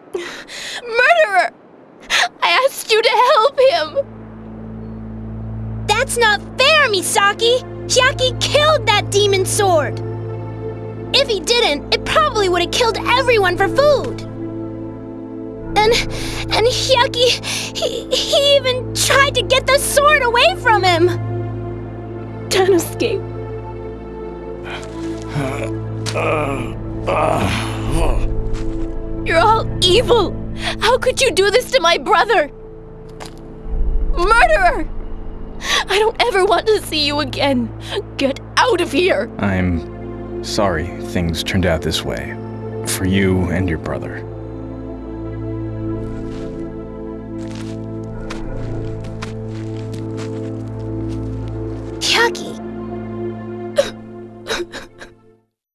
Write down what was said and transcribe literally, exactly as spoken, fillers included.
Murderer! I asked you to help him! That's not fair, Misaki! Chiaki killed that demon sword! If he didn't, it probably would have killed everyone for food! And... and Chiaki... He, he even tried to get the sword away from him! Tanosuke. You're all evil! How could you do this to my brother? Murderer! I don't ever want to see you again. Get out of here! I'm sorry things turned out this way. For you and your brother.